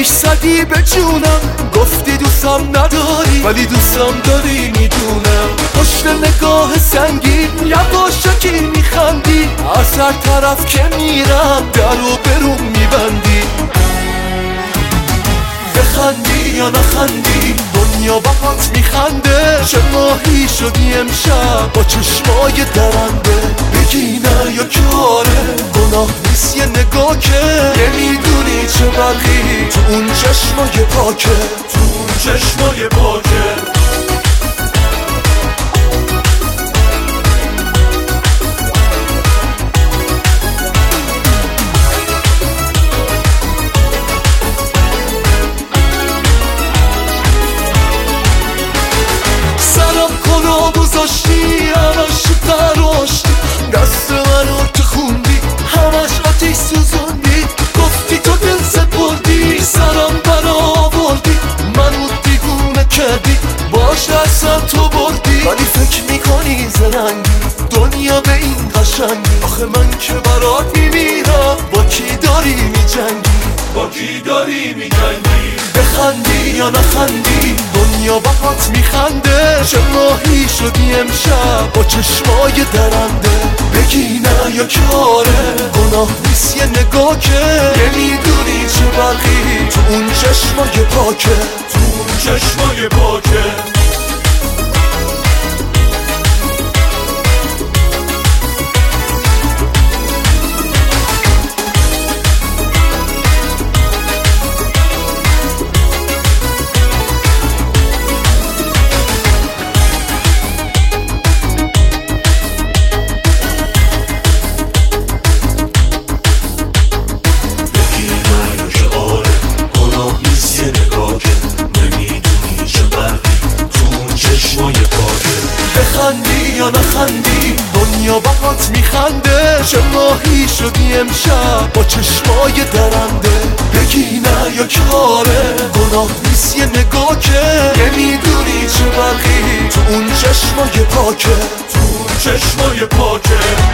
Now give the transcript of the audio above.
زدی به جونم، گفتی دوستم نداری ولی دوستم داری میدونم. پشت نگاه سنگین یواشکی میخندی، از هر طرف که میرم در و برون میبندی. بخندی یا نخندی دنیا باهات میخنده. چه ماهی شدی امشب با چشمای درنده. بگی نه یا کاره گناه نیست یه نگاه که نمیدونی چه برقی تو اون چشمای پاکه، تو اون چشمای پاکه. همش تراشتی دست منو که خوندی، همش آتیش سوزوندی. گفتی تو دل سپردی سرم برآوردی، منو دیوونه کردی باش دستم تو بردی. ولی فکر میکنی زرنگی دنیا به این قشنگی. آخه من که برات میمیرم با کی داری میجنگی، با کی داری میجنگی. بخندی یا نخندی دنیا باهات میخنده. چه ماهی شدی امشب با چشمای درنده. بگی نه یا کاره گناه نیست یه نگاه که نمیدونی چه برقی تو اون چشمای پاکه، تو اون چشمای پاکه. بخندی یا نخندی دنیا باهات میخنده. چه ماهی شدی امشب با چشمای درنده. بگی نه یا کاره گناه نیست یه نگاه که نمیدونی چه برقی تو اون چشمای پاکه، تو اون چشمای پاکه.